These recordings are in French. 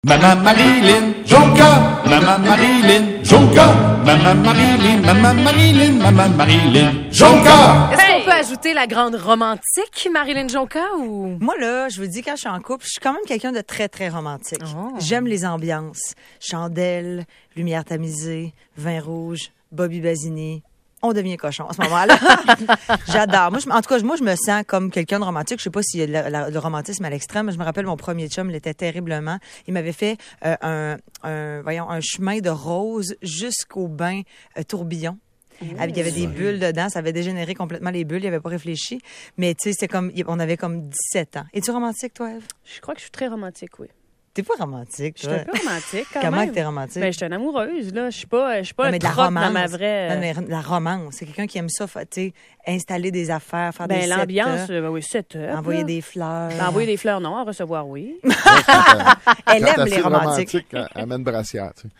Maman Marilyn Jonca, Maman Marilyn Jonca, Maman Marilyn, Maman Marilyn, Maman Marilyn Jonca. Est-ce qu'on peut ajouter la grande romantique, Marilyn Jonca, ou... Moi, là, je vous dis, quand je suis en couple, je suis quand même quelqu'un de très, très romantique. Oh. J'aime les ambiances. Chandelles, lumière tamisée, vin rouge, Bobby Basini. On devient cochon à ce moment-là. J'adore. En tout cas, moi, je me sens comme quelqu'un de romantique. Je sais pas s'il y a le romantisme à l'extrême, mais je me rappelle mon premier chum, il était terriblement. Il m'avait fait un chemin de rose jusqu'au bain tourbillon. Il y avait des bulles dedans. Ça avait dégénéré complètement les bulles. Il avait pas réfléchi. Mais tu sais, c'est comme, on avait comme 17 ans. Es-tu romantique, toi, Ève? Je crois que je suis très romantique, oui. T'es pas romantique, Je toi. suis un peu romantique, quand Comment même. que t'es romantique? Ben, je suis une amoureuse, là. Je suis pas mais de la trotte romance. dans ma vraie... Non, mais la romance. C'est quelqu'un qui aime ça, tu sais, installer des affaires, faire des Ben, l'ambiance, setups, oui, setup. envoyer là. des fleurs. Ben, envoyer des fleurs, non. En recevoir, oui. Elle Quand aime t'as les assez romantiques. amène brassière, tu sais.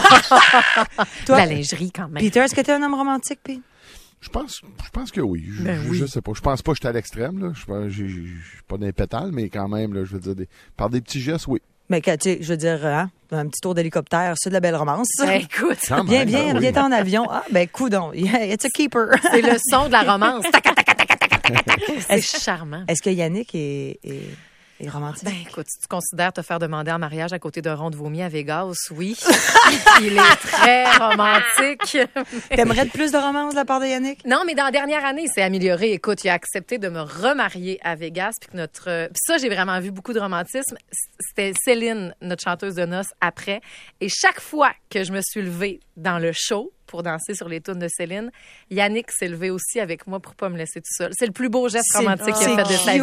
Toi, La lingerie, quand même. Peter, est-ce que t'es un homme romantique, Pete? Je pense que oui. Je sais pas. Je pense pas que j'étais à l'extrême, là. Je suis pas d'un pétale, mais quand même, là, je veux dire, par des petits gestes, oui. Mais tu sais, je veux dire, hein, un petit tour d'hélicoptère, c'est de la belle romance. Ben, écoute, Quand Viens, même, viens, oui. viens en avion. Ah, ben, coudonc. Yeah, it's a keeper. c'est le son de la romance. Tac, tac, tac, tac, tac, tac, tac. C'est charmant. Est-ce que Yannick est romantique? Ben, écoute, si tu considères te faire demander en mariage à côté d'un rond de vomi à Vegas, oui. Il est très romantique. T'aimerais plus de romance de la part de Yannick? Non, mais dans la dernière année, il s'est amélioré. Écoute, il a accepté de me remarier à Vegas. Puis ça, j'ai vraiment vu beaucoup de romantisme. C'était Céline, notre chanteuse de noces, après. Et chaque fois que je me suis levée dans le show pour danser sur les tunes de Céline, Yannick s'est levé aussi avec moi pour pas me laisser tout seul. C'est le plus beau geste romantique qu'il a fait de sa vie.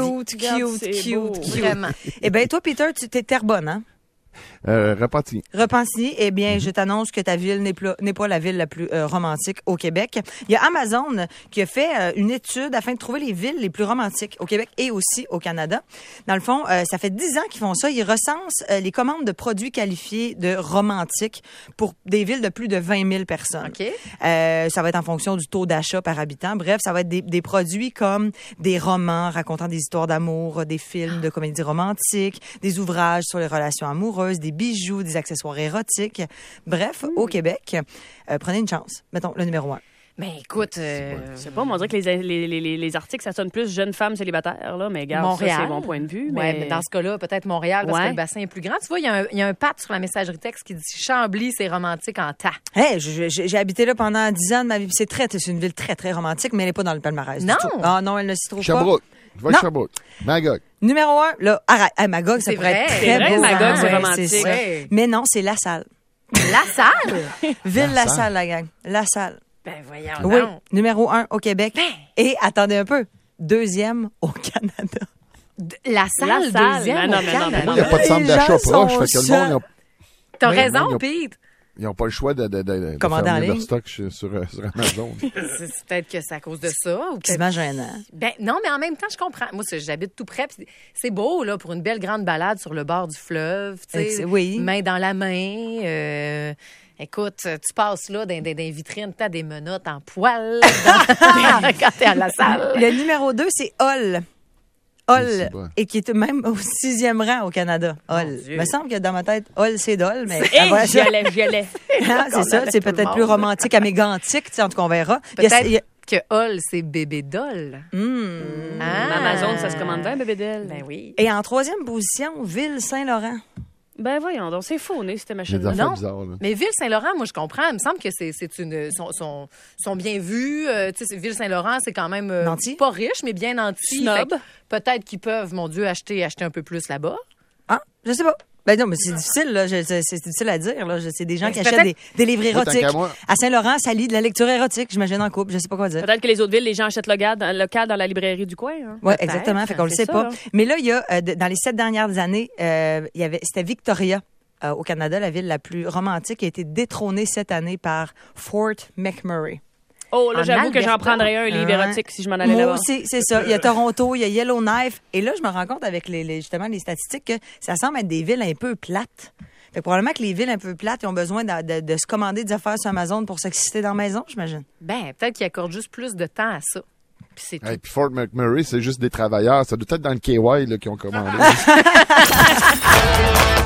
Cute. Vraiment. Eh bien, toi, Peter, tu t'es Terrebonne, hein? Repentigny. Repentigny, eh bien, je t'annonce que ta ville n'est pas la ville la plus romantique au Québec. Il y a Amazon qui a fait une étude afin de trouver les villes les plus romantiques au Québec et aussi au Canada. Dans le fond, ça fait 10 ans qu'ils font ça. Ils recensent les commandes de produits qualifiés de romantiques pour des villes de plus de 20 000 personnes. OK. Ça va être en fonction du taux d'achat par habitant. Bref, ça va être des produits comme des romans racontant des histoires d'amour, des films de comédie romantique, des ouvrages sur les relations amoureuses, des bijoux, des accessoires érotiques. Bref, au Québec, prenez une chance. Mettons le numéro 1. Mais écoute, Je sais pas, moi, on dirait que les articles, ça sonne plus jeune femme célibataire, là. Mais regarde, Montréal. ça, c'est mon point de vue. Ouais, mais dans ce cas-là, peut-être Montréal, parce Ouais. que le bassin est plus grand. Tu vois, il y a un pat sur la messagerie texte qui dit Chambly, c'est romantique en tas. Hey, j'ai habité là pendant 10 ans de ma vie. C'est une ville très, très romantique, mais elle n'est pas dans le palmarès. Non. Du tout. Ah non, elle ne s'y trouve Sherbrooke. Je vais Non. à Sherbrooke. Magog. Numéro 1, là, arrête. Hey, Magog, ça C'est pourrait vrai. être C'est très vrai, beau. Magog, hein? c'est Ouais, romantique. ça. Ouais. Mais non, c'est La Salle. La salle? Ville La Salle. Salle, la gang. La Salle. Ben voyons Oui, donc. numéro 1 au Québec. Ben. Et attendez un peu, deuxième au Canada. La salle, deuxième Non, au non, non, Canada. non, Moi, il n'y a pas de centre Les d'achat gens proche. sont Fait que le seuls. monde, T'as Oui, raison, oui, Pete. ils n'ont pas le choix de Commander en fermer leur ligne. stock sur Amazon. C'est peut-être que c'est à cause de ça. Ou peut-être- Quasiment gênant. Ben non, mais en même temps, je comprends. Moi, j'habite tout près. Puis c'est beau là pour une belle grande balade sur le bord du fleuve. Tu sais, Oui. main dans la main. Écoute, tu passes là dans des vitrines, t'as des menottes en poil quand t'es à la salle. Le numéro 2, c'est Hall. Hall, C'est bon. et qui est même au 6e rang au Canada. Hall. Dieu. Il me semble que dans ma tête, Hall, c'est Dol, mais Hey, après j'y ça, allais. hein, c'est ça, c'est tout le peut-être monde. plus romantique à mégantique, tu sais, en tout cas, on verra. Il y a- Peut-être il y a- que Hall, c'est bébé doll. Ah. Amazon, ça se commande bien, bébé d'elle. Ben oui. Et en 3e position, Ville-Saint-Laurent. Ben voyons donc, c'est faux, né, cette J'ai des machine-là. affaires Non. bizarres, là. Mais Ville-Saint-Laurent, moi, je comprends. Il me semble que sont bien vus. Tu sais, Ville-Saint-Laurent, c'est quand même Nanti. pas riche, mais bien nanti. Snob. Fait que peut-être qu'ils peuvent, mon Dieu, acheter un peu plus là-bas. Ah, je sais pas. Ben non, mais c'est difficile, là. C'est difficile à dire, là. C'est des gens Mais qui c'est achètent peut-être- des livres Moi, tant érotiques. qu'à moi. À Saint-Laurent, ça lit de la lecture érotique, j'imagine, en couple. Je sais pas quoi dire. Peut-être que les autres villes, les gens achètent local dans la librairie du coin. Hein. Oui, Peut-être, exactement. Fait qu'on le c'est sait ça, pas. là. Mais là, il y a, dans les 7 dernières années, c'était Victoria. Au Canada, la ville la plus romantique a été détrônée cette année par Fort McMurray. Oh, là, En j'avoue que j'en Alberta. prendrais un livre Ouais. érotique si je m'en allais Moi là-bas. aussi, c'est ça. Il y a Toronto, il y a Yellowknife. Et là, je me rends compte avec justement les statistiques que ça semble être des villes un peu plates. Fait que probablement que les villes un peu plates ils ont besoin de se commander des affaires sur Amazon pour s'exciter dans la maison, j'imagine. Ben, peut-être qu'ils accordent juste plus de temps à ça. Puis c'est tout. Hey, puis Fort McMurray, c'est juste des travailleurs. Ça doit être dans le KY là, qui ont commandé.